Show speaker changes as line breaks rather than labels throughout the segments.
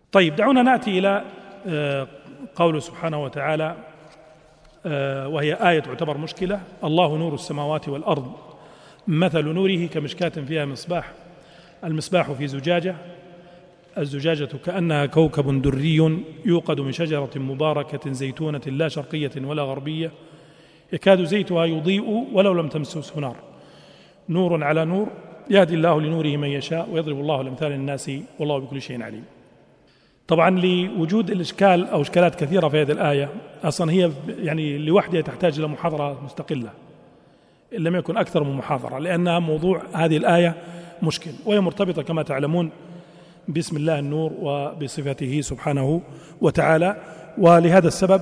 طيب، دعونا نأتي إلى قوله سبحانه وتعالى، وهي آية تعتبر مشكلة: الله نور السماوات والأرض مثل نوره كمشكاة فيها مصباح، المصباح في زجاجة، الزجاجة كأنها كوكب دري يوقد من شجرة مباركة زيتونة لا شرقية ولا غربية يكاد زيتها يضيء ولو لم تمسسه نار، نور على نور يهدي الله لنوره من يشاء ويضرب الله الأمثال للناس والله بكل شيء عليم. طبعا لوجود الإشكال أو إشكالات كثيرة في هذه الآية، أصلا هي يعني لوحدها تحتاج إلى محاضرة مستقلة إن لم يكن أكثر من محاضرة، لأنها موضوع هذه الآية مشكل، وهي مرتبطة كما تعلمون باسم الله النور وبصفته سبحانه وتعالى. ولهذا السبب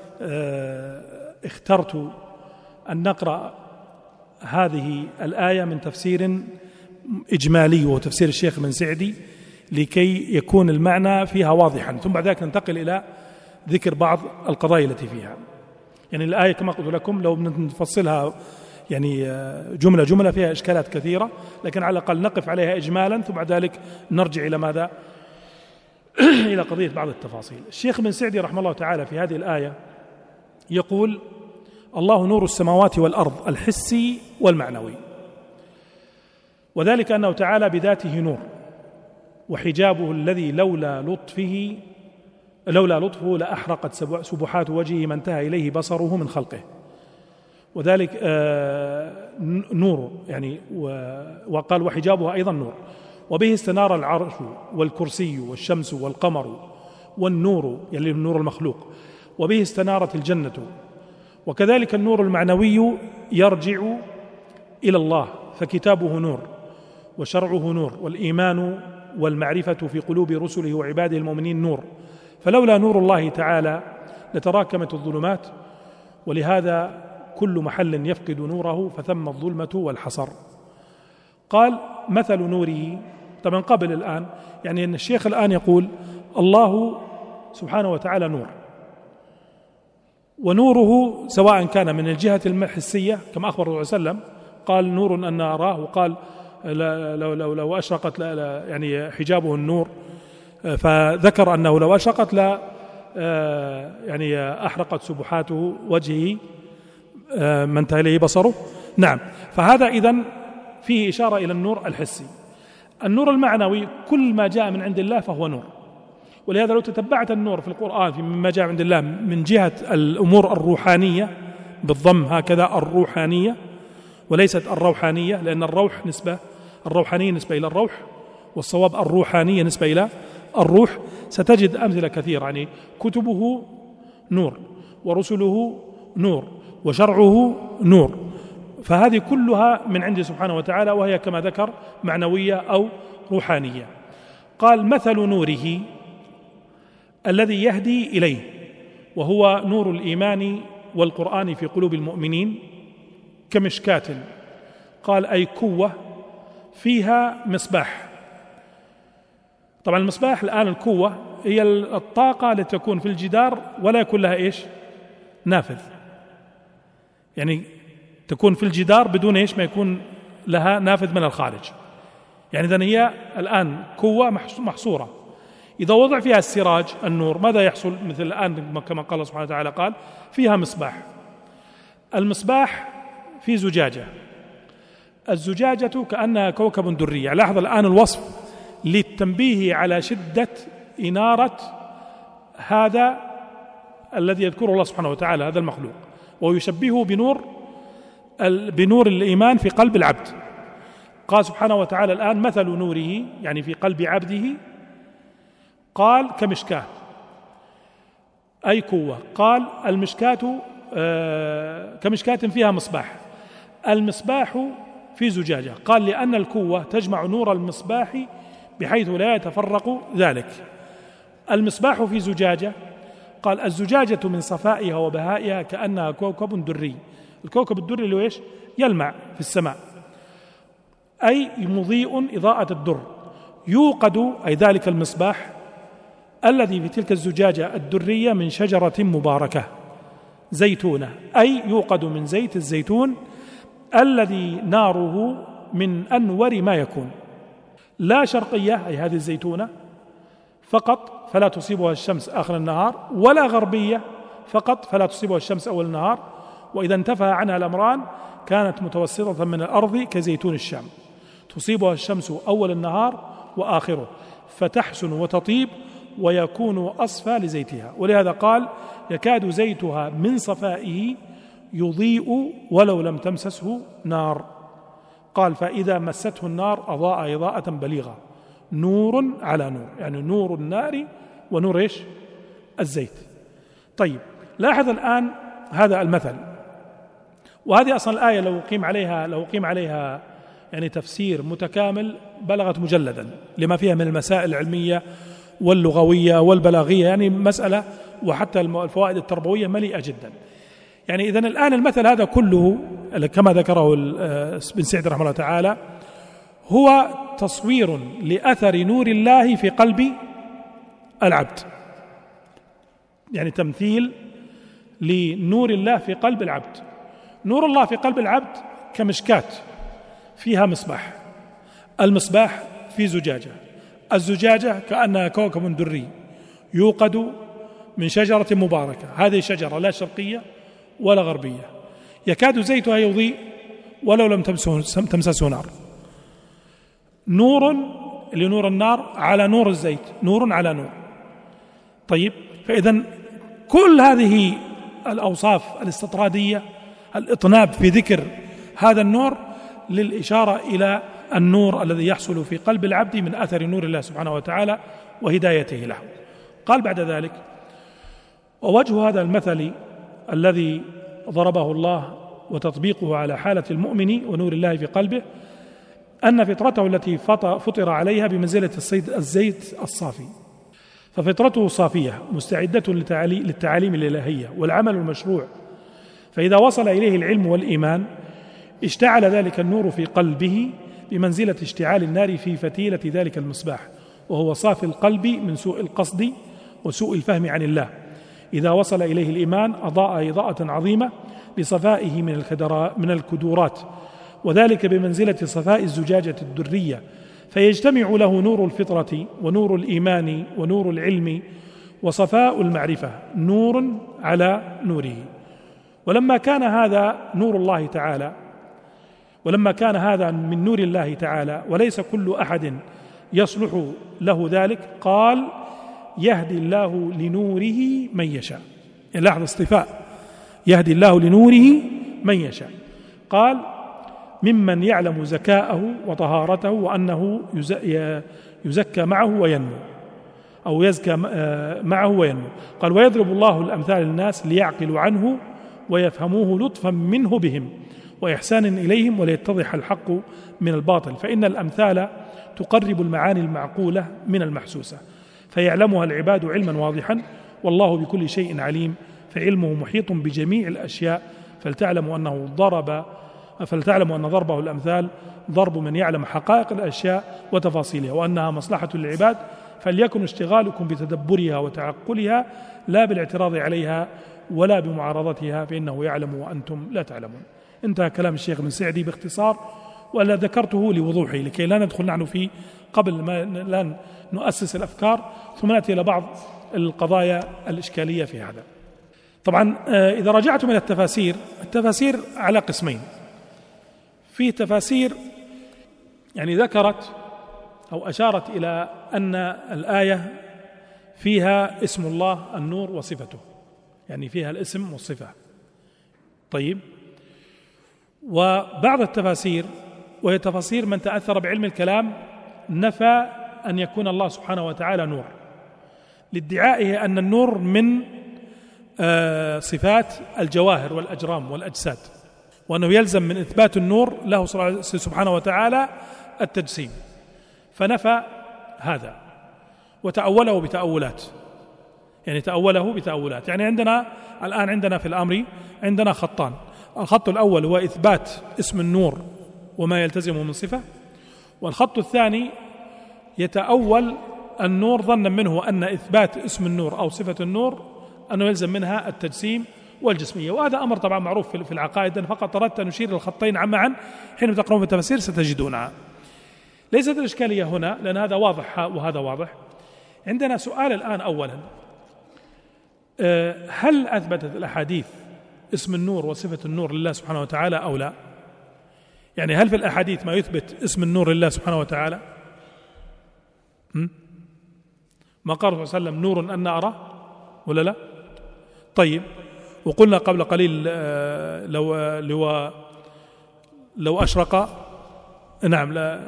اخترت أن نقرأ هذه الآية من تفسير إجمالي وهو تفسير الشيخ بن سعدي لكي يكون المعنى فيها واضحا، ثم بعد ذلك ننتقل إلى ذكر بعض القضايا التي فيها. يعني الآية كما قلت لكم لو نفصلها يعني جملة جملة فيها إشكالات كثيرة، لكن على الأقل نقف عليها إجمالا ثم بعد ذلك نرجع إلى ماذا؟ إلى قضية بعض التفاصيل. الشيخ بن سعدي رحمه الله تعالى في هذه الآية يقول: الله نور السماوات والأرض الحسي والمعنوي، وذلك أنه تعالى بذاته نور، وحجابه الذي لولا لطفه لأحرقت سبحات وجهه ما انتهى إليه بصره من خلقه، وذلك نور يعني وقال وحجابه أيضا نور، وبه استنار العرش والكرسي والشمس والقمر والنور يعني النور المخلوق، وبه استنارت الجنة. وكذلك النور المعنوي يرجع إلى الله، فكتابه نور وشرعه نور، والإيمان والمعرفة في قلوب رسله وعباده المؤمنين نور، فلولا نور الله تعالى لتراكمت الظلمات، ولهذا كل محل يفقد نوره فثم الظلمة والحصر. قال مثل نوره. طبعا قبل الآن يعني أن الشيخ الآن يقول الله سبحانه وتعالى نور، ونوره سواء كان من الجهة الحسية كما أخبر الله عليه وسلم قال نور أن أراه، وقال لو أشرقت يعني حجابه النور، فذكر أنه لو أشرقت لا يعني أحرقت سبحاته وجهه ما انتهى إليه بصره. نعم، فهذا إذن فيه إشارة إلى النور الحسي. النور المعنوي كل ما جاء من عند الله فهو نور، ولهذا لو تتبعت النور في القرآن في مما جاء عند الله من جهة الأمور الروحانية بالضم هكذا الروحانية وليست الروحانية، لأن الروحانية نسبة إلى الروح، والصواب الروحانية نسبة إلى الروح، ستجد أمثلة كثيرة. يعني كتبه نور ورسله نور وشرعه نور، فهذه كلها من عنده سبحانه وتعالى، وهي كما ذكر معنوية أو روحانية. قال مثل نوره الذي يهدي إليه، وهو نور الإيمان والقرآن في قلوب المؤمنين، كمشكاة. قال أي كوة فيها مصباح. طبعا المصباح الآن الكوة هي الطاقة التي تكون في الجدار ولا يكون لها إيش؟ نافذ، يعني تكون في الجدار بدون إيش؟ ما يكون لها نافذ من الخارج. يعني إذن هي الآن كوة محصورة، إذا وضع فيها السراج النور ماذا يحصل؟ مثل الآن كما قال سبحانه وتعالى قال فيها مصباح. المصباح في زجاجة، الزجاجة كأنها كوكب دري. لاحظ الآن الوصف للتنبيه على شدة إنارة هذا الذي يذكره الله سبحانه وتعالى، هذا المخلوق، ويشبهه بنور الإيمان في قلب العبد. قال سبحانه وتعالى الآن مثل نوره يعني في قلب عبده، قال كمشكاة أي كوة. قال المشكاة كمشكاة فيها مصباح، المصباح في زجاجة. قال لأن الكوة تجمع نور المصباح بحيث لا يتفرق ذلك. المصباح في زجاجة. قال الزجاجة من صفائها وبهائها كأنها كوكب دري. الكوكب الدري اللي ايش؟ يلمع في السماء، أي مضيء إضاءة الدر. يوقد أي ذلك المصباح الذي في تلك الزجاجة الدرية من شجرة مباركة زيتونة، أي يوقد من زيت الزيتون الذي ناره من أنور ما يكون، لا شرقية أي هذه الزيتونة فقط، فلا تصيبها الشمس آخر النهار، ولا غربية فقط فلا تصيبها الشمس أول النهار. وإذا انتفى عنها الأمران كانت متوسطة من الأرض كزيتون الشام، تصيبها الشمس أول النهار وآخره فتحسن وتطيب ويكون أصفى لزيتها. ولهذا قال: يكاد زيتها من صفائه يضيء ولو لم تمسسه نار. قال: فإذا مسته النار أضاء إضاءة بليغة، نور على نور، يعني نور النار ونور إيش؟ الزيت. طيب، لاحظ الآن هذا المثل، وهذه أصلا الآية لو قيم عليها يعني تفسير متكامل بلغت مجلدا لما فيها من المسائل العلمية واللغوية والبلاغية، يعني مسألة، وحتى الفوائد التربوية مليئة جدا. يعني إذن الآن المثل هذا كله كما ذكره بن سعدي رحمه الله تعالى هو تصوير لأثر نور الله في قلب العبد، يعني تمثيل لنور الله في قلب العبد. نور الله في قلب العبد كمشكاة فيها مصباح، المصباح في زجاجة، الزجاجة كأنها كوكب دري يوقد من شجرة مباركة، هذه شجرة لا شرقية ولا غربية، يكاد زيتها يضيء ولو لم تمسسه نار. نور لنور النار على نور الزيت، نور على نور. طيب، فإذا كل هذه الأوصاف الاستطرادية، الإطناب في ذكر هذا النور للإشارة إلى النور الذي يحصل في قلب العبد من أثر نور الله سبحانه وتعالى وهدايته له. قال بعد ذلك: ووجه هذا المثل الذي ضربه الله وتطبيقه على حالة المؤمن ونور الله في قلبه أن فطرته التي فطر عليها بمنزلة الزيت الصافي، ففطرته صافية مستعدة للتعاليم الإلهية والعمل المشروع، فإذا وصل إليه العلم والإيمان اشتعل ذلك النور في قلبه بمنزلة اشتعال النار في فتيلة ذلك المصباح، وهو صافي القلب من سوء القصد وسوء الفهم عن الله. إذا وصل إليه الإيمان أضاء إضاءة عظيمة لصفائه من الكدورات، وذلك بمنزلة صفاء الزجاجة الدرية، فيجتمع له نور الفطرة ونور الإيمان ونور العلم وصفاء المعرفة، نور على نوره. ولما كان هذا نور الله تعالى، ولما كان هذا من نور الله تعالى وليس كل أحد يصلح له ذلك، قال: يهدي الله لنوره من يشاء. يعني لاحظ اصطفاء، يهدي الله لنوره من يشاء. قال: ممن يعلم زكاءه وطهارته وأنه يزكى معه وينمو، أو يزكى معه وينمو. قال: ويضرب الله الأمثال للناس ليعقلوا عنه ويفهموه لطفا منه بهم وإحسان إليهم وليتضح الحق من الباطل، فإن الأمثال تقرب المعاني المعقولة من المحسوسة فيعلمها العباد علما واضحا، والله بكل شيء عليم، فعلمه محيط بجميع الأشياء، فلتعلموا أن ضربه الأمثال ضرب من يعلم حقائق الأشياء وتفاصيلها، وأنها مصلحة للعباد، فليكن اشتغالكم بتدبرها وتعقلها لا بالاعتراض عليها ولا بمعارضتها، فإنه يعلم وأنتم لا تعلمون. انتهى كلام الشيخ ابن سعدي باختصار، ولا ذكرته لوضوحه لكي لا ندخل نحن فيه قبل ما لا نؤسس الأفكار، ثم نأتي إلى بعض القضايا الإشكالية في هذا. طبعا إذا رجعتم إلى التفاسير على قسمين. في تفاسير يعني ذكرت أو أشارت إلى أن الآية فيها اسم الله النور وصفته، يعني فيها الاسم والصفة. طيب، وبعض التفاسير وهي تفاسير من تأثر بعلم الكلام نفى أن يكون الله سبحانه وتعالى نور، لادعائه أن النور من صفات الجواهر والأجرام والأجساد، وأنه يلزم من إثبات النور له سبحانه وتعالى التجسيم، فنفى هذا وتأوله بتأولات. يعني عندنا في الأمر عندنا خطان. الخط الأول هو إثبات اسم النور وما يلتزم من صفة، والخط الثاني يتأول النور ظنا منه أن إثبات اسم النور أو صفة النور أنه يلزم منها التجسيم والجسمية، وهذا أمر طبعا معروف في العقائد. فقط أردت أن نشير للخطين معا، حين تقرؤون في التفاسير ستجدونها. ليست الإشكالية هنا، لأن هذا واضح وهذا واضح. عندنا سؤال الآن أولا، هل أثبتت الأحاديث اسم النور وصفة النور لله سبحانه وتعالى أو لا؟ يعني هل في الأحاديث ما يثبت اسم النور لله سبحانه وتعالى؟ ما قال صلى الله عليه وسلم نور أن أرى ولا لا؟ طيب، وقلنا قبل قليل لو أشرق، نعم، لا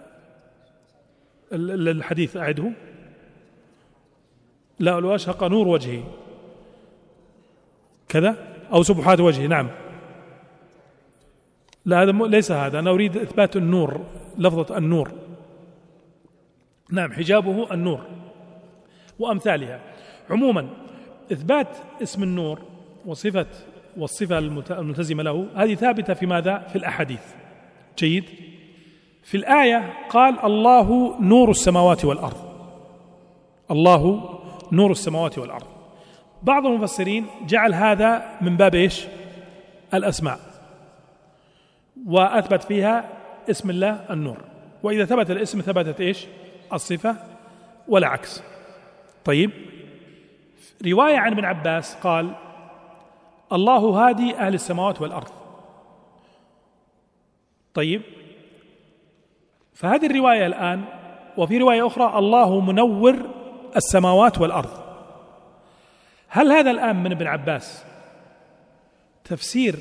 الحديث أعده، لا لو أشرق نور وجهه كذا أو سبحات وجهه، نعم، لا هذا ليس هذا، أنا أريد إثبات النور، لفظة النور، نعم، حجابه النور وأمثالها. عموما إثبات اسم النور والصفة الملتزمة له هذه ثابتة في ماذا؟ في الأحاديث. جيد. في الآية قال الله نور السماوات والأرض، الله نور السماوات والأرض. بعض المفسرين جعل هذا من باب إيش؟ الأسماء، وأثبت فيها اسم الله النور، وإذا ثبت الاسم ثبتت إيش؟ الصفة، ولا عكس. طيب، رواية عن ابن عباس قال الله هادي أهل السماوات والأرض. طيب، فهذه الرواية الآن، وفي رواية أخرى الله منور السماوات والأرض. هل هذا الآن من ابن عباس تفسير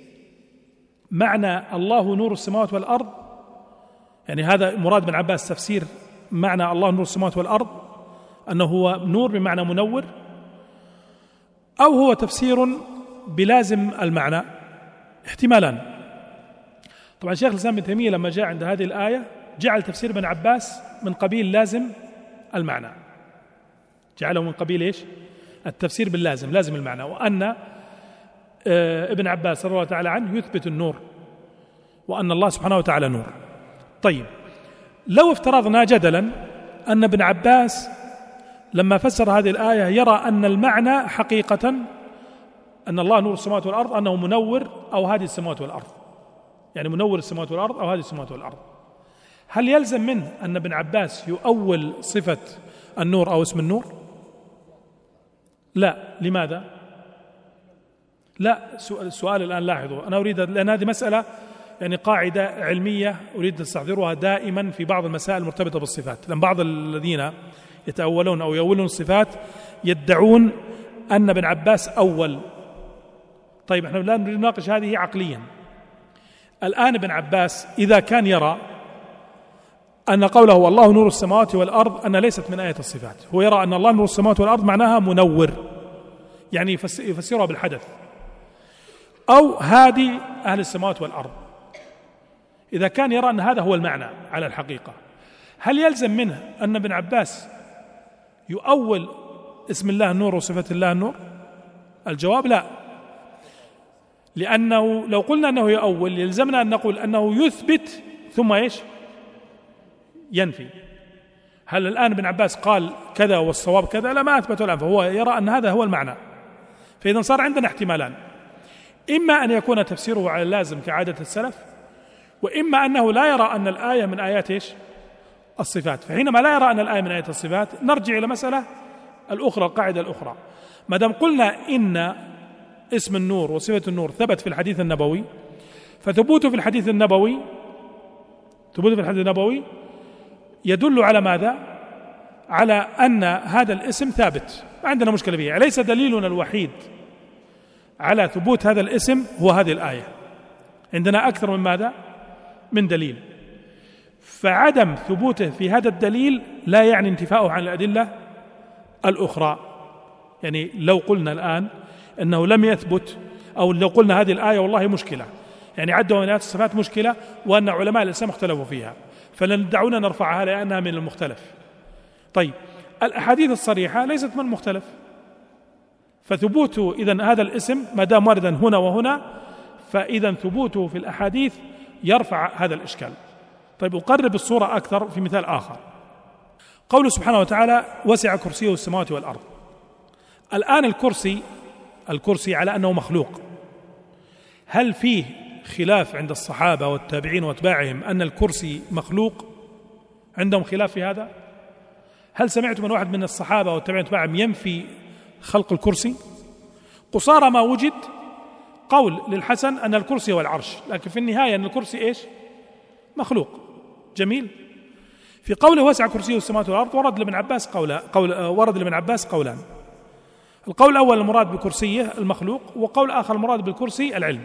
معنى الله نور السماوات والأرض؟ يعني هذا مراد ابن عباس تفسير معنى الله نور السماوات والأرض أنه هو نور بمعنى منور، أو هو تفسير بلازم المعنى؟ احتمالان. طبعا شيخ الإسلام ابن تيمية لما جاء عند هذه الآية جعل تفسير ابن عباس من قبيل لازم المعنى، جعله من قبيل إيش؟ التفسير باللازم، لازم المعنى، وأن ابن عباس رضي الله تعالى عنه يثبت النور، وأن الله سبحانه وتعالى نور. طيب، لو افترضنا جدلا أن ابن عباس لما فسر هذه الآية يرى أن المعنى حقيقة أن الله نور السماوات والأرض أنه منور أو هذه السماوات والأرض، يعني منور السماوات والأرض أو هذه السماوات والأرض، هل يلزم منه أن ابن عباس يؤول صفة النور أو اسم النور؟ لا. لماذا؟ لا، السؤال الآن لاحظوا، أنا أريد، لأن هذه مسألة يعني قاعدة علمية أريد أستحضرها دائما في بعض المسائل المرتبطة بالصفات، لأن بعض الذين يتأولون أو يؤولون الصفات يدعون أن ابن عباس أول. طيب، احنا الآن نناقش هذه عقليا. الآن ابن عباس إذا كان يرى أن قوله والله نور السماوات والأرض أن ليست من آية الصفات، هو يرى أن الله نور السماوات والأرض معناها منور، يعني يفسرها بالحدث، أو هادي أهل السماوات والأرض. إذا كان يرى أن هذا هو المعنى على الحقيقة، هل يلزم منه أن ابن عباس يؤول اسم الله النور وصفة الله النور؟ الجواب لا، لأنه لو قلنا أنه يؤول يلزمنا أن نقول أنه يثبت ثم إيش؟ ينفي. هل الآن ابن عباس قال كذا والصواب كذا؟ لا، ما أثبته الآن، فهو يرى أن هذا هو المعنى. فإذا صار عندنا احتمالان، إما أن يكون تفسيره على اللازم كعادة السلف، وإما أنه لا يرى أن الآية من آيات إيش؟ الصفات. فحينما لا يرى أن الآية من آيات الصفات نرجع إلى مسألة الأخرى، القاعدة الأخرى، ما دام قلنا إن اسم النور وصفة النور ثبت في الحديث النبوي، فثبوته في الحديث النبوي يدل على ماذا؟ على أن هذا الاسم ثابت، ما عندنا مشكلة فيه. أليس دليلنا الوحيد على ثبوت هذا الاسم هو هذه الآية؟ عندنا أكثر من ماذا؟ من دليل. فعدم ثبوته في هذا الدليل لا يعني انتفاؤه عن الأدلة الأخرى. يعني لو قلنا الآن أنه لم يثبت، أو لو قلنا هذه الآية والله مشكلة، يعني عدوا من آيات الصفات مشكلة، وأن علماء الإسلام اختلفوا فيها، فلن دعونا نرفعها لأنها من المختلف. طيب، الأحاديث الصريحة ليست من المختلف، فثبوته إذن هذا الاسم ما دام واردا هنا وهنا، فإذا ثبوته في الأحاديث يرفع هذا الإشكال. طيب، أقرب الصورة أكثر في مثال آخر. قوله سبحانه وتعالى وسع كرسيه السماوات والأرض. الآن الكرسي على أنه مخلوق، هل فيه خلاف عند الصحابة والتابعين واتباعهم أن الكرسي مخلوق؟ عندهم خلاف في هذا؟ هل سمعت من واحد من الصحابة والتابعين تبعهم ينفي خلق الكرسي؟ قصارى ما وجد قول للحسن أن الكرسي هو العرش، لكن في النهاية أن الكرسي إيش؟ مخلوق. جميل. في قوله وسع كرسيه السماوات والأرض ورد لابن عباس قولان. القول الأول المراد بكرسيه المخلوق، وقول آخر المراد بالكرسي العلم.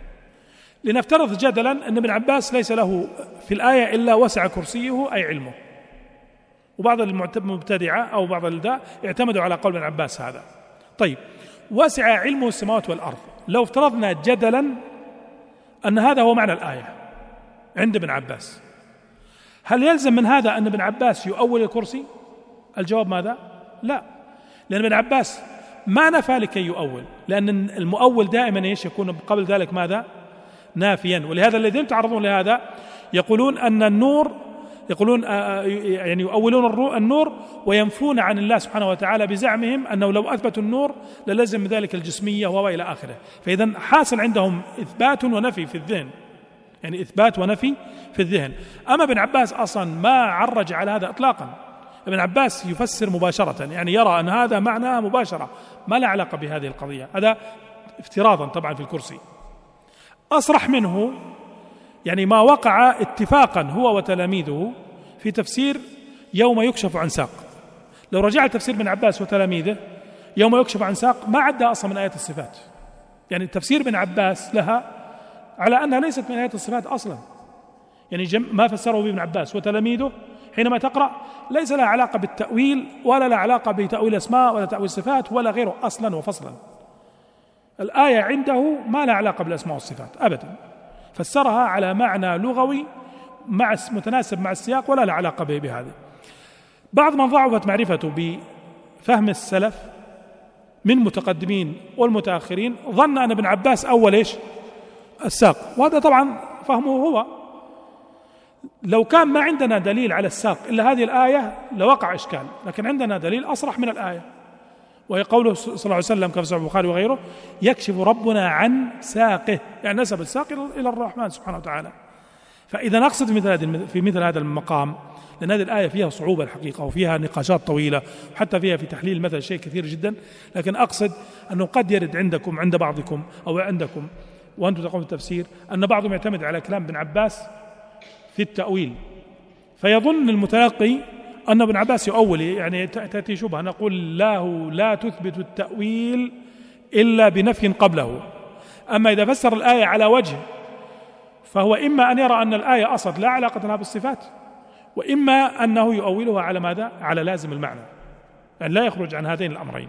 لنفترض جدلا أن ابن عباس ليس له في الآية إلا وسع كرسيه أي علمه، وبعض المبتدعة أو بعض الداء اعتمدوا على قول ابن عباس هذا. طيب، وسع علمه السماوات والأرض، لو افترضنا جدلا أن هذا هو معنى الآية عند ابن عباس، هل يلزم من هذا أن ابن عباس يؤول الكرسي؟ الجواب ماذا؟ لا، لأن ابن عباس ما نفى لكي يؤول، لأن المؤول دائما إيش يكون قبل ذلك ماذا؟ نافيا. ولهذا الذين يتعرضون لهذا يقولون أن النور، يقولون يعني يؤولون النور وينفون عن الله سبحانه وتعالى بزعمهم أنه لو أثبتوا النور للزم ذلك الجسمية وإلى آخره. فإذا حاصل عندهم إثبات ونفي في الذهن، يعني إثبات ونفي في الذهن. أما ابن عباس أصلا ما عرج على هذا إطلاقا، ابن عباس يفسر مباشرة، يعني يرى أن هذا معنى مباشرة ما له علاقة بهذه القضية. هذا افتراضا طبعا في الكرسي. أصرح منه يعني ما وقع اتفاقا هو وتلاميذه في تفسير يوم يكشف عن ساق. لو رجعت تفسير ابن عباس وتلاميذه يوم يكشف عن ساق ما عدى أصلا من آيات الصفات، يعني تفسير ابن عباس لها على أنها ليست من آيات الصفات أصلا، يعني ما فسره به ابن عباس وتلاميذه حينما تقرأ ليس لها علاقة بالتأويل ولا لها علاقة بتأويل أسماء ولا تأويل صفات ولا غيره أصلا وفصلا. الآية عنده ما لها علاقة بالأسماء والصفات أبدا، فسرها على معنى لغوي متناسب مع السياق ولا له علاقة به بهذا. بعض من ضعفت معرفته بفهم السلف من متقدمين والمتأخرين ظن أن ابن عباس أول إيش؟ الساق، وهذا طبعا فهمه هو. لو كان ما عندنا دليل على الساق إلا هذه الآية لوقع إشكال، لكن عندنا دليل أصرح من الآية، وهي قوله صلى الله عليه وسلم كما في صحيح البخاري وغيره: يكشف ربنا عن ساقه، يعني نسب الساق إلى الرحمن سبحانه وتعالى. فإذا نقصد في مثل هذا المقام، لأن هذه الآية فيها صعوبة الحقيقة وفيها نقاشات طويلة وحتى فيها في تحليل المثل شيء كثير جدا، لكن أقصد أنه قد يرد عندكم عند بعضكم أو عندكم وأنتم تقومون بالتفسير أن بعضهم يعتمد على كلام ابن عباس في التأويل، فيظن المتلقي أن ابن عباس يؤول، يعني تأتي شبهة نقول لا تثبت التأويل إلا بنفي قبله. أما إذا فسر الآية على وجه فهو إما أن يرى أن الآية أصلا لا علاقة لها بالصفات، وإما أنه يؤولها على ماذا؟ على لازم المعنى، يعني لا يخرج عن هذين الأمرين.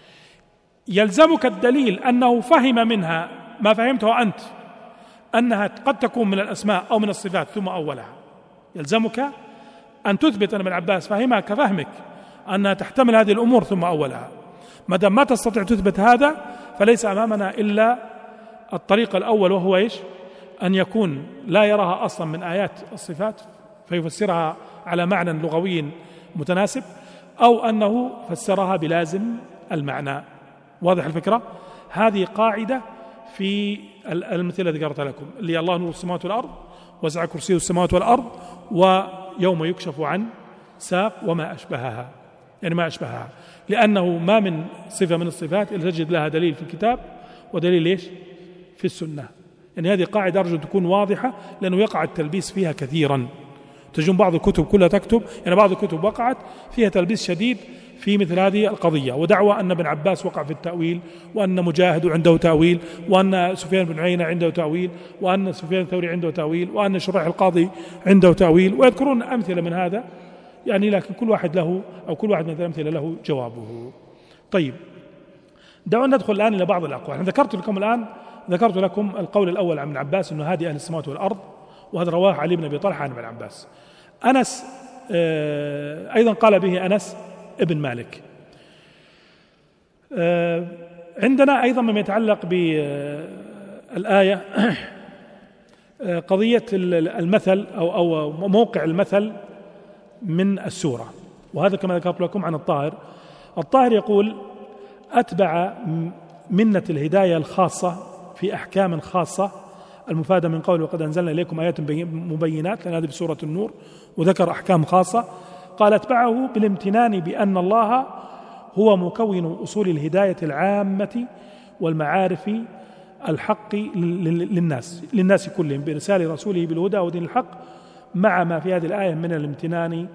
يلزمك الدليل أنه فهم منها ما فهمته أنت أنها قد تكون من الأسماء أو من الصفات ثم أولها. يلزمك أن تثبت أن ابن عباس فهمها كفهمك أنها تحتمل هذه الأمور ثم أولها. ما دام ما تستطيع تثبت هذا فليس أمامنا إلا الطريق الأول، وهو إيش؟ أن يكون لا يراها أصلا من آيات الصفات فيفسرها على معنى لغوي متناسب، أو أنه فسرها بلازم المعنى. واضح الفكرة؟ هذه قاعدة في المثل الذي ذكرت لكم، اللي الله نور السماوات والأرض وسع كرسيه السماوات والأرض ويوم يكشف عن ساق وما أشبهها، يعني ما أشبهها، لأنه ما من صفة من الصفات إلا تجد لها دليل في الكتاب ودليل ليش؟ في السنة. يعني هذه قاعدة أرجو تكون واضحة، لأنه يقع التلبيس فيها كثيرا. تجون بعض الكتب كلها تكتب، يعني بعض الكتب وقعت فيها تلبيس شديد في مثل هذه القضية، ودعوى أن ابن عباس وقع في التأويل، وأن مجاهد عنده تأويل، وأن سفيان بن عيينة عنده تأويل، وأن سفيان الثوري عنده تأويل، وأن شريح القاضي عنده تأويل، ويذكرون أمثلة من هذا، يعني لكن كل واحد له أو كل واحد من الأمثلة له جوابه. طيب، دعونا ندخل الآن إلى بعض الأقوال. ذكرت لكم القول الأول عن ابن عباس أنه هادي أهل السماوات والأرض، وهذا رواه علي بن أبي طلحة عن ابن عباس. أنس أيضا قال به أنس ابن مالك. عندنا أيضا مما يتعلق بالآية قضية المثل أو موقع المثل من السورة، وهذا كما ذكرت لكم عن الطاهر يقول: أتبع منة الهداية الخاصة في أحكام خاصة المفادة من قوله: وقد أنزلنا إليكم آيات مبينات، لأن هذه بسورة النور، وذكر أحكام خاصة قال اتبعه بالامتنان بأن الله هو مكون أصول الهداية العامة والمعارف الحق للناس كلهم بإرسال رسوله بالهدى ودين الحق، مع ما في هذه الآية من الامتنان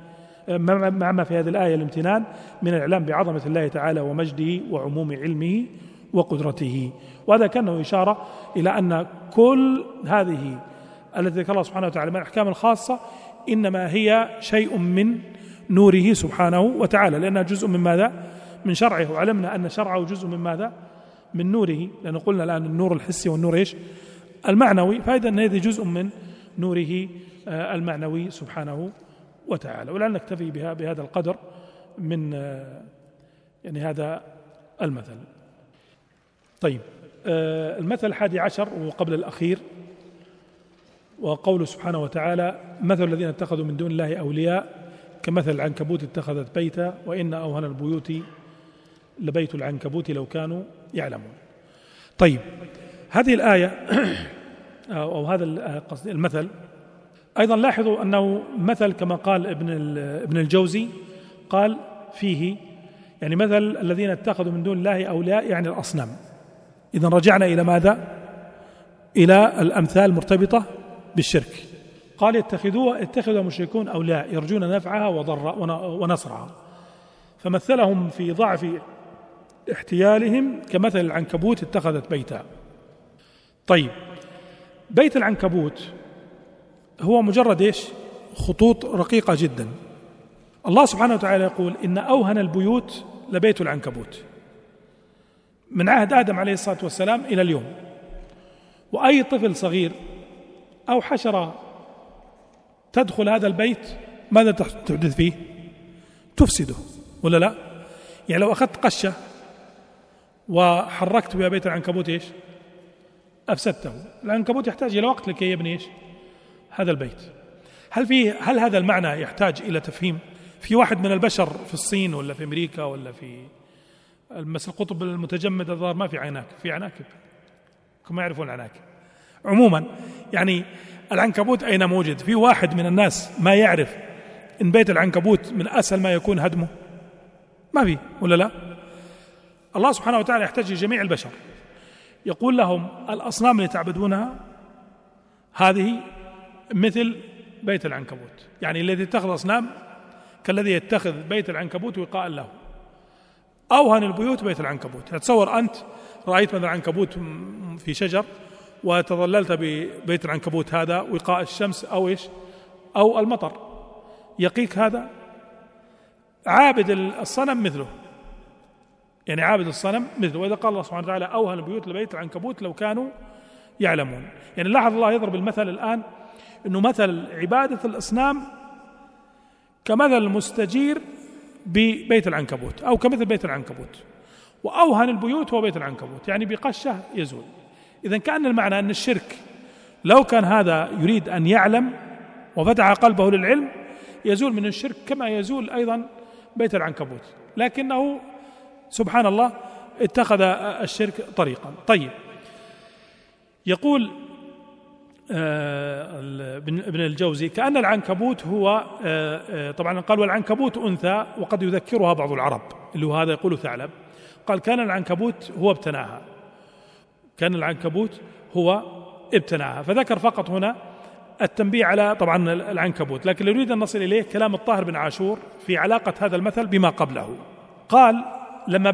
من الإعلام بعظمة الله تعالى ومجده وعموم علمه وقدرته. وهذا كأنه إشارة إلى أن كل هذه التي ذكر الله سبحانه وتعالى من الأحكام الخاصة إنما هي شيء من نوره سبحانه وتعالى، لأنها جزء من ماذا؟ من شرعه، وعلمنا أن شرعه جزء من ماذا؟ من نوره، لأن قلنا الآن النور الحسي والنور إيش؟ المعنوي، فإذا أن هذه جزء من نوره المعنوي سبحانه وتعالى. ولعل نكتفي بهذا القدر من يعني هذا المثل. طيب، المثل 11 وقبل الأخير، وقوله سبحانه وتعالى: مثل الذين اتخذوا من دون الله أولياء كمثل العنكبوت اتخذت بيتا وإن أوهن البيوت لبيت العنكبوت لو كانوا يعلمون. طيب، هذه الآية أو هذا المثل أيضا لاحظوا أنه مثل كما قال ابن الجوزي، قال فيه يعني مثل الذين اتخذوا من دون الله أولياء يعني الأصنام. إذن رجعنا إلى ماذا؟ إلى الأمثال المرتبطة بالشرك. قال اتخذوا المشركون أولياء يرجون نفعها ونصرها، فمثلهم في ضعف احتيالهم كمثل العنكبوت اتخذت بيتا. طيب، بيت العنكبوت هو مجرد إيش؟ خطوط رقيقة جدا. الله سبحانه وتعالى يقول: إن أوهن البيوت لبيت العنكبوت، من عهد آدم عليه الصلاة والسلام إلى اليوم. وأي طفل صغير أو حشرة تدخل هذا البيت ماذا تحدث فيه؟ تفسده، ولا لا؟ يعني لو أخذت قشة وحركت بها بيت العنكبوت إيش؟ أفسدته. العنكبوت يحتاج إلى وقت لكي يبني إيش؟ هذا البيت. هل هذا المعنى يحتاج إلى تفهيم؟ في واحد من البشر في الصين ولا في أمريكا ولا في القطب المتجمد الظاهر ما في عناكب، في عناكب، كما يعرفون العناكب. عموما يعني العنكبوت أين موجد؟ في واحد من الناس ما يعرف إن بيت العنكبوت من أسهل ما يكون هدمه؟ ما في، ولا لا؟ الله سبحانه وتعالى يحتاج لجميع البشر، يقول لهم: الأصنام اللي تعبدونها هذه مثل بيت العنكبوت، يعني الذي يتخذ أصنام كالذي يتخذ بيت العنكبوت وقاء له. أوهن البيوت بيت العنكبوت. تصور أنت رأيت مثلا عنكبوت في شجر وتظللت ببيت العنكبوت هذا وقاء الشمس أو إيش؟ أو المطر، يقيك هذا؟ عابد الصنم مثله، يعني عابد الصنم مثله. وإذا قال الله سبحانه وتعالى: أوهن البيوت لبيت العنكبوت لو كانوا يعلمون. يعني لاحظ الله يضرب المثل الآن أنه مثل عبادة الأصنام كمثل المستجير ببيت العنكبوت أو كمثل بيت العنكبوت، وأوهن البيوت هو بيت العنكبوت، يعني بقشة يزول. إذن كأن المعنى أن الشرك لو كان هذا يريد أن يعلم وفتح قلبه للعلم يزول من الشرك كما يزول أيضا بيت العنكبوت، لكنه سبحان الله اتخذ الشرك طريقا. طيب، يقول ابن الجوزي: كأن العنكبوت هو طبعا قال: والعنكبوت أنثى وقد يذكرها بعض العرب، اللي هو هذا يقول ثعلب. قال: كان العنكبوت هو ابتناها، كان العنكبوت هو ابتناها. فذكر فقط هنا التنبيه على طبعا العنكبوت، لكن يريد أن نصل إليه كلام الطاهر بن عاشور في علاقة هذا المثل بما قبله. قال: لما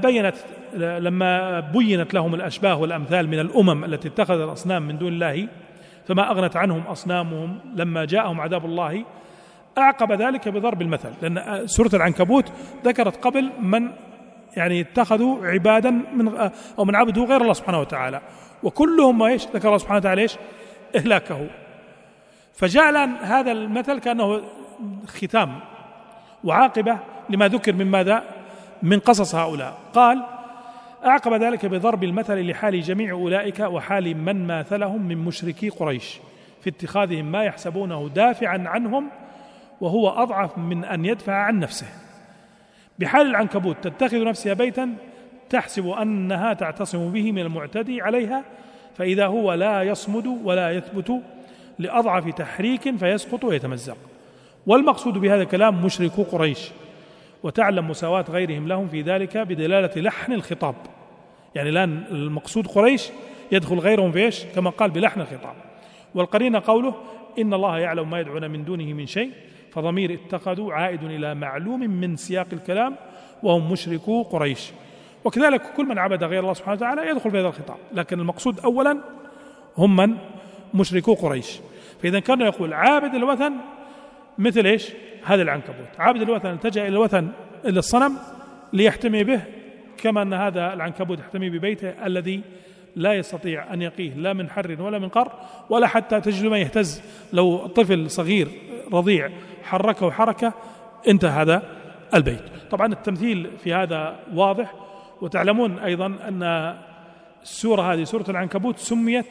بينت لهم الأشباه والأمثال من الأمم التي اتخذت الأصنام من دون الله فما أغنت عنهم أصنامهم لما جاءهم عذاب الله، أعقب ذلك بضرب المثل، لأن سورة العنكبوت ذكرت قبل من يعني اتخذوا عبادا من عبدوا غير الله سبحانه وتعالى، وكلهم ما ذكر الله سبحانه وتعالى إهلاكه. فجاء الآن هذا المثل كأنه ختام وعاقبة لما ذكر من ماذا؟ من قصص هؤلاء. قال: أعقب ذلك بضرب المثل لحال جميع أولئك وحال من ماثلهم من مشركي قريش في اتخاذهم ما يحسبونه دافعا عنهم وهو أضعف من أن يدفع عن نفسه. بحال العنكبوت تتخذ نفسها بيتا تحسب أنها تعتصم به من المعتدي عليها، فإذا هو لا يصمد ولا يثبت لأضعف تحريك فيسقط ويتمزق. والمقصود بهذا الكلام مشركو قريش، وتعلم مساواة غيرهم لهم في ذلك بدلالة لحن الخطاب، يعني الآن المقصود قريش يدخل غيرهم في إيش؟ كما قال بلحن الخطاب. والقرينة قوله إن الله يعلم ما يدعون من دونه من شيء، فضمير اتخذوا عائد إلى معلوم من سياق الكلام وهم مشركو قريش، وكذلك كل من عبد غير الله سبحانه وتعالى يدخل في هذا الخطاب، لكن المقصود أولا هم من مشركو قريش. فإذا كان يقول عابد الوثن مثل إيش؟ هذا العنكبوت، عابد الوثن التجأ إلى الوثن إلى الصنم ليحتمي به، كما أن هذا العنكبوت يحتمي ببيته الذي لا يستطيع أن يقيه لا من حر ولا من قر، ولا حتى تجد ما يهتز، لو طفل صغير رضيع حركه حركة انتهى هذا البيت. طبعا التمثيل في هذا واضح. وتعلمون أيضا أن السورة هذه سورة العنكبوت سميت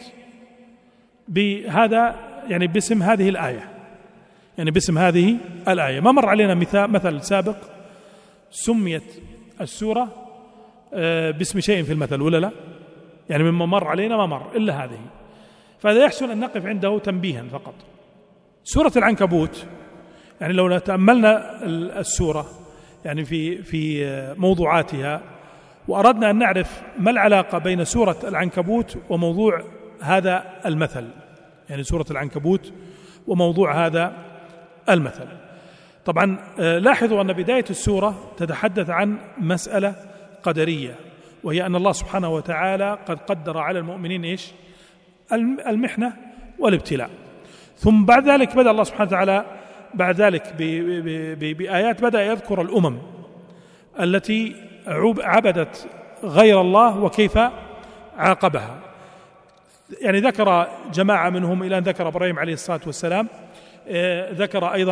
بهذا، يعني باسم هذه الآية، يعني باسم هذه الآية. ما مر علينا مثل سابق سميت السورة باسم شيء في المثل ولا لا؟ يعني مما مر علينا ما مر إلا هذه، فهذا يحسن أن نقف عنده تنبيها فقط. سورة العنكبوت يعني لو تأملنا السورة يعني في موضوعاتها وأردنا أن نعرف ما العلاقة بين سورة العنكبوت وموضوع هذا المثل، يعني سورة العنكبوت وموضوع هذا المثل. طبعا لاحظوا أن بداية السورة تتحدث عن مسألة قدرية، وهي أن الله سبحانه وتعالى قد قدر على المؤمنين إيش؟ المحنة والابتلاء. ثم بعد ذلك بدأ الله سبحانه وتعالى بعد ذلك بآيات بدأ يذكر الأمم التي عبدت غير الله وكيف عاقبها. يعني ذكر جماعة منهم إلى أن ذكر إبراهيم عليه الصلاة والسلام، ذكر أيضا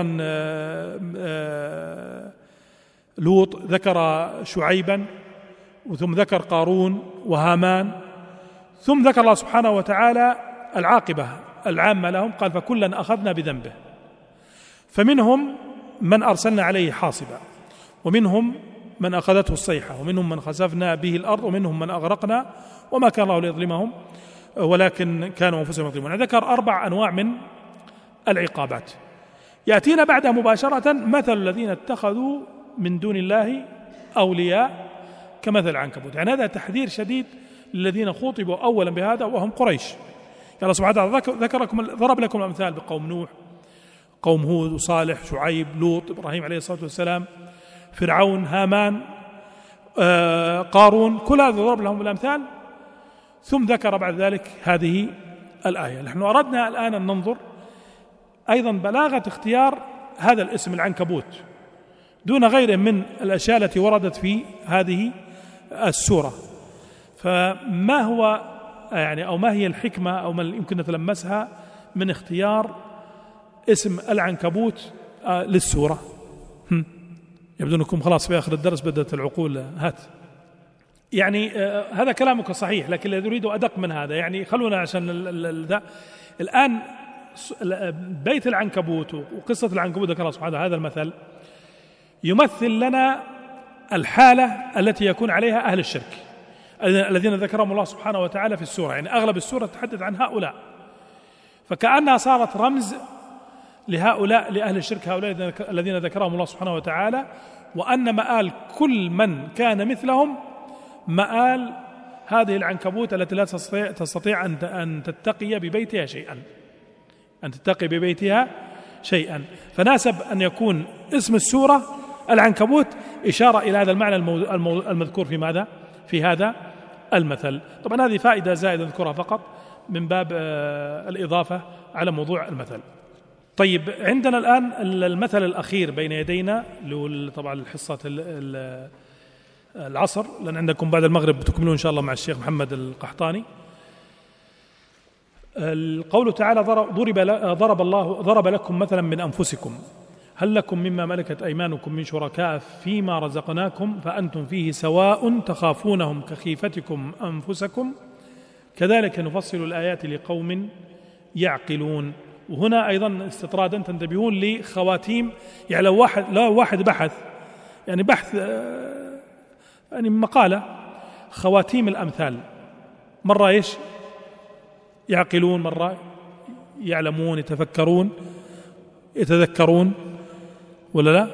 لوط، ذكر شعيبا، ثم ذكر قارون وهامان، ثم ذكر الله سبحانه وتعالى العاقبة العامة لهم، قال فكلا أخذنا بذنبه، فمنهم من أرسلنا عليه حاصبا، ومنهم من أخذته الصيحة، ومنهم من خسفنا به الأرض، ومنهم من أغرقنا وما كان الله ليظلمهم ولكن كانوا أنفسهم يظلمون. ذكر 4 أنواع من العقابات. يأتينا بعدها مباشرة مثل الذين اتخذوا من دون الله أولياء كمثل العنكبوت، يعني هذا تحذير شديد للذين خاطبوا أولا بهذا وهم قريش. الله سبحانه وتعالى ضرب لكم الأمثال بقوم نوح، قوم هود وصالح، شعيب، لوط، إبراهيم عليه الصلاة والسلام، فرعون، هامان، قارون، كل هذا ضرب لهم الأمثال، ثم ذكر بعد ذلك هذه الآية. نحن أردنا الآن أن ننظر أيضا بلاغة اختيار هذا الاسم العنكبوت دون غيره من الأشياء التي وردت في هذه السورة. فما هو يعني أو ما هي الحكمة أو ما يمكن نتلمسها من اختيار اسم العنكبوت للسورة؟ يبدو أنكم خلاص في آخر الدرس بدأت العقول هات. يعني هذا كلامك صحيح، لكن الذي أريد أدق من هذا، يعني خلونا عشان الآن بيت العنكبوت وقصة العنكبوت ذكر الله سبحانه هذا المثل يمثل لنا الحالة التي يكون عليها أهل الشرك الذين ذكرهم الله سبحانه وتعالى في السورة. يعني أغلب السورة تتحدث عن هؤلاء، فكأنها صارت رمز لهؤلاء، لأهل الشرك، هؤلاء الذين ذكرهم الله سبحانه وتعالى، وأن مآل كل من كان مثلهم مآل هذه العنكبوت التي لا تستطيع أن تتقي ببيتها شيئا، أن تتقي ببيتها شيئا. فناسب أن يكون اسم السورة العنكبوت إشارة إلى هذا المعنى المذكور في ماذا؟ في هذا المثل. طبعا هذه فائدة زائدة نذكرها فقط من باب الإضافة على موضوع المثل. طيب، عندنا الآن المثل الأخير بين يدينا، طبعا حصة العصر، لأن عندكم بعد المغرب تكملون إن شاء الله مع الشيخ محمد القحطاني. القول تعالى ضرب لكم مثلا من أنفسكم هل لكم مما ملكت أيمانكم من شركاء فيما رزقناكم فأنتم فيه سواء تخافونهم كخيفتكم أنفسكم كذلك نفصل الآيات لقوم يعقلون. وهنا أيضا استطرادا تنتبهون لخواتيم، يعني لو واحد بحث، يعني بحث يعني مقالة، خواتيم الأمثال، مرة إيش يعقلون، مرة يعلمون، يتفكرون، يتذكرون، ولا لا؟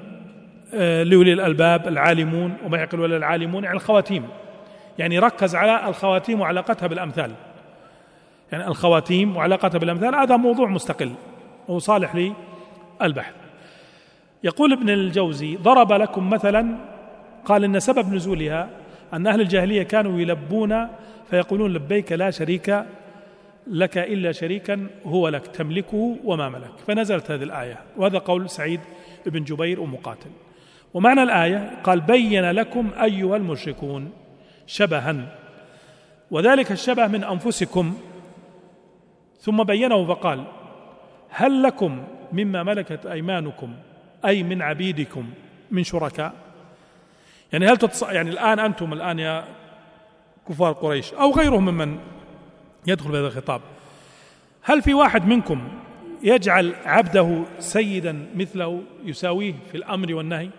لأولي الألباب العالمون وما يعقل ولا العالمون، يعني الخواتيم، يعني ركز على الخواتيم وعلاقتها بالأمثال، يعني الخواتيم وعلاقتها بالأمثال هذا موضوع مستقل وصالح للبحث. يقول ابن الجوزي: ضرب لكم مثلا، قال إن سبب نزولها أن أهل الجاهلية كانوا يلبون فيقولون لبيك لا شريك لك إلا شريكا هو لك تملكه وما ملك، فنزلت هذه الآية، وهذا قول سعيد بن جبير ومقاتل. ومعنى الآية قال: بين لكم أيها المشركون شبها، وذلك الشبه من أنفسكم، ثم بينه فقال: هل لكم مما ملكت أيمانكم أي من عبيدكم من شركاء؟ يعني هل يعني الآن أنتم الآن يا كفار قريش أو غيرهم ممن يدخل بهذا الخطاب، هل في واحد منكم يجعل عبده سيدا مثله يساويه في الأمر والنهي؟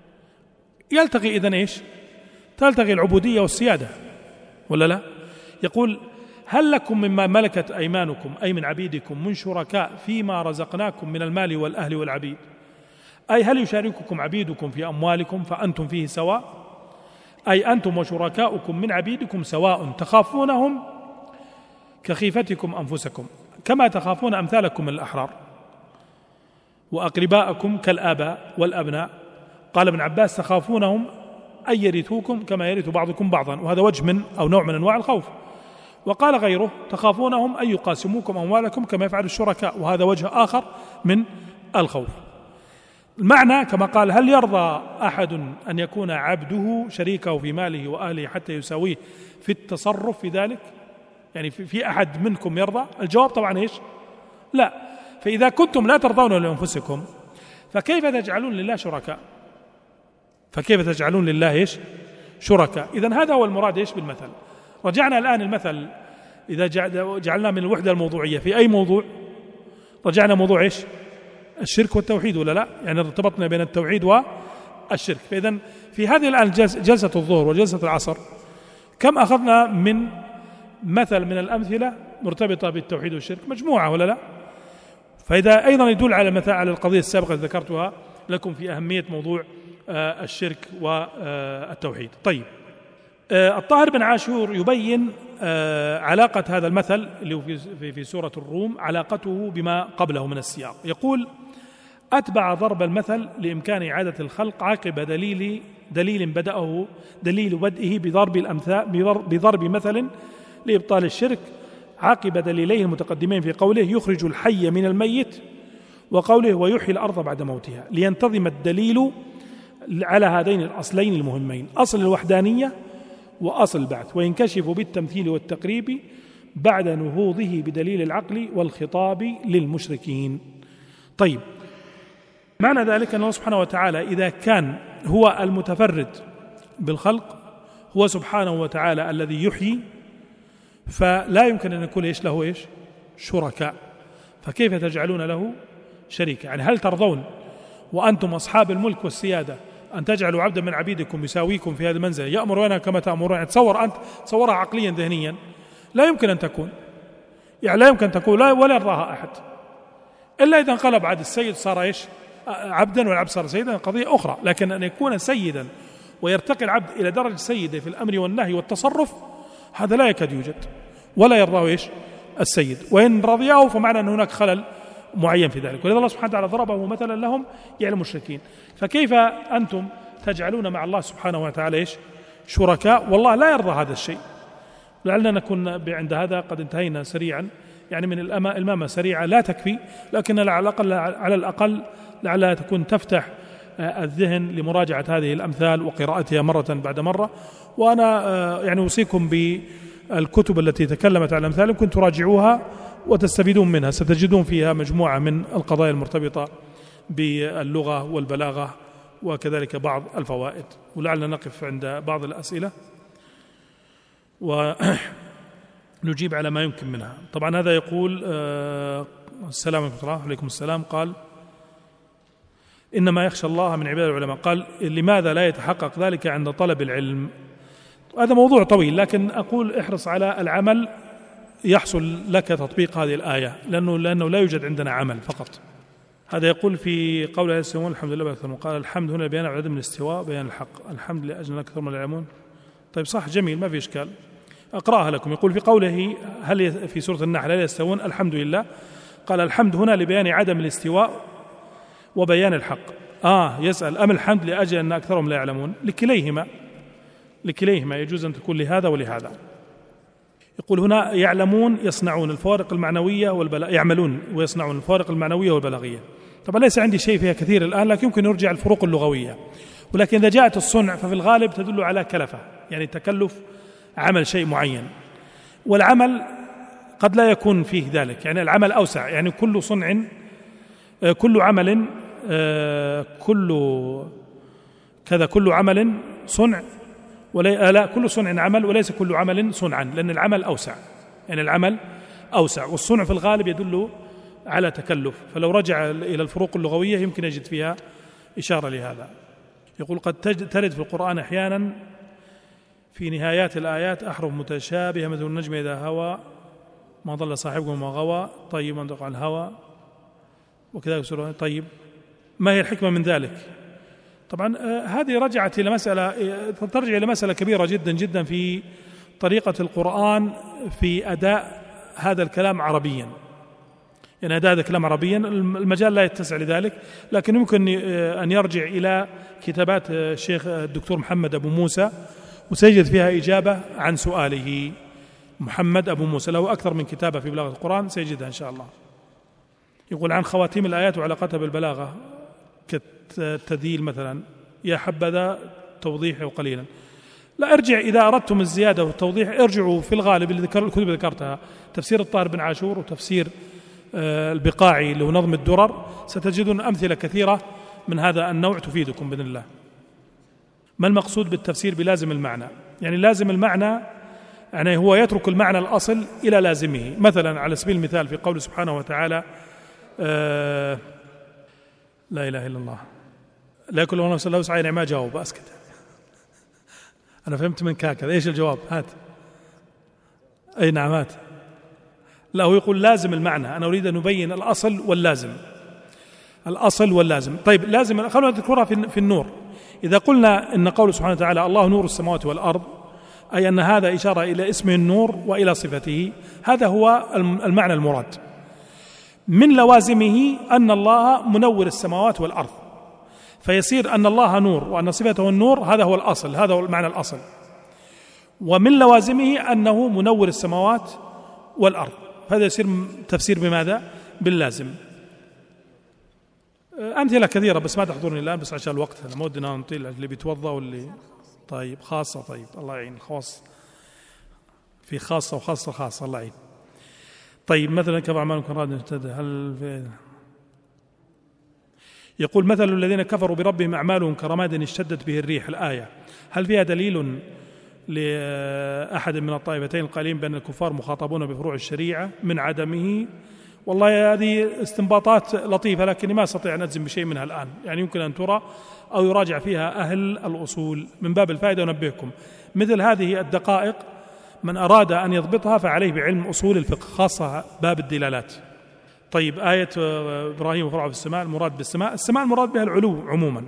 يلتقي إذن إيش؟ تلتقي العبودية والسيادة ولا لا؟ يقول: هل لكم مما ملكت أيمانكم أي من عبيدكم من شركاء فيما رزقناكم من المال والأهل والعبيد، أي هل يشارككم عبيدكم في أموالكم فأنتم فيه سواء، أي أنتم وشركاؤكم من عبيدكم سواء تخافونهم كخيفتكم أنفسكم كما تخافون أمثالكم من الأحرار وأقرباءكم كالآباء والأبناء. قال ابن عباس: تخافونهم أن يرثوكم كما يرث بعضكم بعضا، وهذا وجه من أو نوع من أنواع الخوف. وقال غيره: تخافونهم أن يقاسموكم أموالكم كما يفعل الشركاء، وهذا وجه آخر من الخوف. المعنى كما قال: هل يرضى أحد أن يكون عبده شريكه في ماله وأهله حتى يساويه في التصرف في ذلك؟ يعني في أحد منكم يرضى؟ الجواب طبعا إيش؟ لا. فإذا كنتم لا ترضون لأنفسكم فكيف تجعلون لله شركاء؟ فكيف تجعلون لله إيش؟ شركاء. إذن هذا هو المراد إيش بالمثل. رجعنا الآن المثل إذا جعلنا من الوحدة الموضوعية في أي موضوع، رجعنا موضوع إيش؟ الشرك والتوحيد ولا لا؟ يعني ارتبطنا بين التوحيد والشرك. فإذن في هذه الآن جلسة الظهر وجلسة العصر كم أخذنا من مثل من الأمثلة مرتبطة بالتوحيد والشرك؟ مجموعة ولا لا؟ فإذا أيضا يدل على مثال على القضية السابقة التي ذكرتها لكم في أهمية موضوع الشرك والتوحيد. طيب، الطاهر بن عاشور يبين علاقة هذا المثل اللي هو في سورة الروم علاقته بما قبله من السياق. يقول: أتبع ضرب المثل لإمكان إعادة الخلق عقب دليل بدأه دليل بدئه بضرب مثل لإبطال الشرك عقب دليليه المتقدمين في قوله يخرج الحي من الميت وقوله ويحيي الأرض بعد موتها، لينتظم الدليل على هذين الأصلين المهمين، أصل الوحدانية وأصل البعث، وينكشف بالتمثيل والتقريب بعد نهوضه بدليل العقل والخطاب للمشركين. طيب، معنى ذلك أن الله سبحانه وتعالى إذا كان هو المتفرد بالخلق، هو سبحانه وتعالى الذي يحيي، فلا يمكن أن يكون إيش له إيش شركاء، فكيف تجعلون له شريكا؟ يعني هل ترضون وأنتم أصحاب الملك والسيادة أن تجعلوا عبدا من عبيدكم يساويكم في هذه المنزلة يأمر وينهى كما تأمرون؟ يعني تصور أنت تصورها عقليا ذهنيا لا يمكن أن تكون، يعني لا يمكن أن تكون ولا يرضاها أحد إلا إذا انقلب عاد السيد صار إيش عبدا والعبد صار سيدا، قضية أخرى. لكن أن يكون سيدا ويرتقي العبد إلى درجة سيدة في الأمر والنهي والتصرف هذا لا يكاد يوجد ولا يرضاه إيش السيد، وإن رضيه فمعنى أن هناك خلل معين في ذلك. ولذا الله سبحانه وتعالى ضربه مثلا لهم يعني المشركين. فكيف أنتم تجعلون مع الله سبحانه وتعالى إيش شركاء؟ والله لا يرضى هذا الشيء. لعلنا نكون عند هذا قد انتهينا سريعا، يعني من المامة سريعة لا تكفي، لكن على الأقل لعلها تكون تفتح الذهن لمراجعة هذه الأمثال وقراءتها مرة بعد مرة. وأنا يعني أوصيكم بالكتب التي تكلمت عن الأمثال يمكن تراجعوها وتستفيدون منها، ستجدون فيها مجموعة من القضايا المرتبطة باللغة والبلاغة وكذلك بعض الفوائد. ولعلنا نقف عند بعض الأسئلة ونجيب على ما يمكن منها. طبعا هذا يقول السلام عليكم ورحمة الله. عليكم السلام. قال إنما يخشى الله من عباد العلماء. قال لماذا لا يتحقق ذلك عند طلب العلم؟ هذا موضوع طويل، لكن أقول احرص على العمل يحصل لك تطبيق هذه الآية، لأنه لا يوجد عندنا عمل فقط، هذا يقول في قوله يستوون الحمد لله أكثر، قال الحمد هنا بيان عدم الاستواء بيان الحق، الحمد لأجل أكثر من يعلمون. طيب صح، جميل، ما في إشكال، أقرأها لكم. يقول في قوله هل في سورة النحل هل يستوون الحمد لله، قال الحمد هنا لبيان عدم الاستواء وبيان الحق. يسأل أم الحمد لأجل أن أكثرهم لا يعلمون؟ لكليهما يجوز أن تكون لهذا ولهذا. يقول هنا يعلمون يصنعون الفوارق المعنوية يعملون ويصنعون الفوارق المعنوية والبلاغية. طبعا ليس عندي شيء فيها كثير الآن، لكن يمكن نرجع الفروق اللغوية. ولكن إذا جاءت الصنع ففي الغالب تدل على كلفة، يعني تكلف عمل شيء معين، والعمل قد لا يكون فيه ذلك، يعني العمل أوسع، يعني كل صنع كل عمل كل عمل صنع لا كل صنع عمل وليس كل عمل صنعا، لأن العمل أوسع، يعني العمل أوسع، والصنع في الغالب يدل على تكلف. فلو رجع إلى الفروق اللغوية يمكن يجد فيها إشارة لهذا. يقول قد ترد في القرآن أحيانا في نهايات الآيات أحرف متشابهة مثل النجم إذا هوى ما ضل صاحبكم وما غوى، طيب ما انطق عن الهوى، وكذلك سورة. طيب ما هي الحكمة من ذلك؟ طبعا هذه رجعت إلى ترجع إلى مسألة كبيرة جدا جدا في طريقة القرآن في أداء هذا الكلام عربيا، يعني أداء هذا الكلام عربيا المجال لا يتسع لذلك، لكن يمكن أن يرجع إلى كتابات الشيخ الدكتور محمد أبو موسى، وسيجد فيها إجابة عن سؤاله. محمد أبو موسى له أكثر من كتابة في بلاغة القرآن، سيجدها إن شاء الله. يقول عن خواتيم الآيات وعلاقتها بالبلاغة كالتذييل مثلا، يا حبذا توضيحه قليلا. لا، ارجع إذا أردتم الزيادة والتوضيح ارجعوا في الغالب الكتب اللي ذكرتها، تفسير الطاهر بن عاشور وتفسير البقاعي له نظم الدرر، ستجدون أمثلة كثيرة من هذا النوع تفيدكم بإذن الله. ما المقصود بالتفسير بلازم المعنى؟ يعني لازم المعنى يعني هو يترك المعنى الأصل إلى لازمه. مثلا على سبيل المثال في قول سبحانه وتعالى لا إله إلا الله لا يكون له نفس إلا وسعها، يعني ما جاوب، أسكت. أنا فهمت منك هكذا، إيش الجواب؟ هات. أي نعم هات. لا، هو يقول لازم المعنى، أنا أريد أن نبين الأصل واللازم، الأصل واللازم. طيب لازم خلونا نذكرها في النور. إذا قلنا إن قول سبحانه وتعالى الله نور السماوات والأرض، أي أن هذا إشارة إلى اسمه النور وإلى صفته، هذا هو المعنى المراد. من لوازمه أن الله منور السماوات والأرض، فيصير أن الله نور وأن صفته النور، هذا هو الأصل، هذا هو المعنى الأصل. ومن لوازمه أنه منور السماوات والأرض، هذا يصير تفسير بماذا؟ باللازم. أمثلة كثيرة بس ما تحضرني الآن، بس عشان الوقت أنا ما ودنا نطيل، اللي بيتوضأ واللي طيب خاصة، طيب الله يعين الخاص، في خاصة وخاصة خاصة، الله يعين. طيب مثلا كما أعمالكم راد نهتدى، يقول مثل الذين كفروا بربهم أعمالهم كرماد اشتدت به الريح، الآية هل فيها دليل لأحد من الطائفتين القائلين بأن الكفار مخاطبون بفروع الشريعة من عدمه؟ والله هذه استنباطات لطيفة، لكني ما أستطيع أن أجزم بشيء منها الآن، يعني يمكن أن ترى أو يراجع فيها أهل الأصول. من باب الفائدة أنبهكم، مثل هذه الدقائق من أراد أن يضبطها فعليه بعلم أصول الفقه، خاصة باب الدلالات. طيب آية إبراهيم وفرعون في السماء، المراد بالسماء، السماء المراد بها العلو عموما.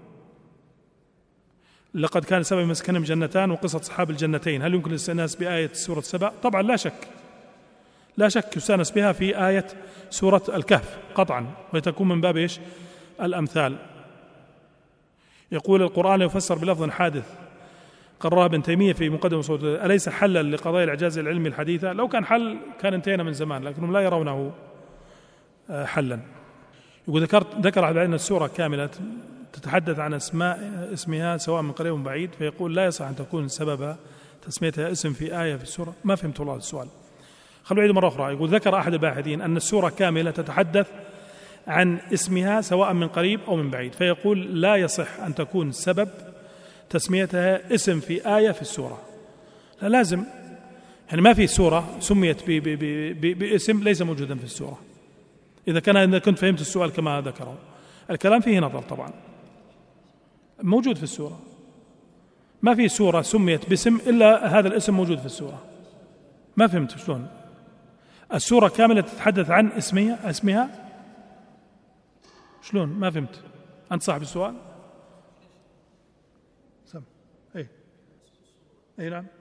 لقد كان سبب مسكنهم جنتان وقصة أصحاب الجنتين، هل يمكن الاستئناس بآية سورة سبأ؟ طبعا لا شك، لا شك يستأنس بها في آية سورة الكهف قطعا، وتكون من باب إيش؟ الأمثال. يقول القرآن يفسر بلفظ حادث، قررها ابن تيمية في مقدمة سورة، أليس حلا لقضايا الإعجاز العلمي الحديثة؟ لو كان حل كان انتهينا من زمان، لكنهم لا يرونه حلا. يقول ذكر أحد أن السورة كاملة تتحدث عن اسمها سواء من قريب من بعيد، فيقول لا يصح أن تكون سبب تسميتها اسم في آية في السورة. ما فهمت والله السؤال، خلوا أعيد مرة أخرى. يقول ذكر أحد الباحثين أن السورة كاملة تتحدث عن اسمها سواء من قريب أو من بعيد، فيقول لا يصح أن تكون سبب تسميتها اسم في آية في السورة. لا لازم، يعني ما في سورة سميت باسم ليس موجودا في السورة. إذا كنت فهمت السؤال كما ذكره، الكلام فيه نظر طبعا، موجود في السورة، ما في سورة سميت باسم إلا هذا الاسم موجود في السورة. ما فهمت شلون؟ السورة كاملة تتحدث عن اسمها شلون؟ ما فهمت. أنت صاحب السؤال؟ سم. أي نعم.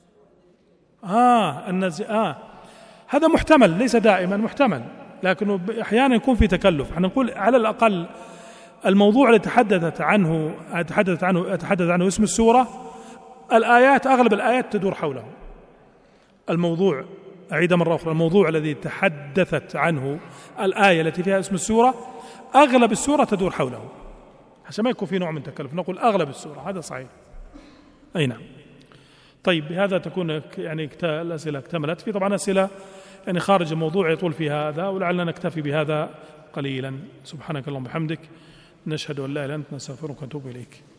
هذا محتمل، ليس دائما، محتمل، لكنه أحيانا يكون في تكلف. احنا نقول على الأقل الموضوع اللي تحدث عنه اسم السورة، الآيات، أغلب الآيات تدور حوله. الموضوع، أعيد مرة أخرى، الموضوع الذي تحدثت عنه الآية التي فيها اسم السورة، أغلب السورة تدور حوله، عشان ما يكون في نوع من التكلف نقول أغلب السورة. هذا صحيح. أي نعم. طيب، بهذا تكون يعني الأسئلة اكتملت. في طبعا أسئلة يعني خارج الموضوع يطول فيها هذا، ولعلنا نكتفي بهذا قليلا. سبحانك اللهم وبحمدك، نشهد أن لا إله إلا أنت، نستغفرك ونتوب إليك.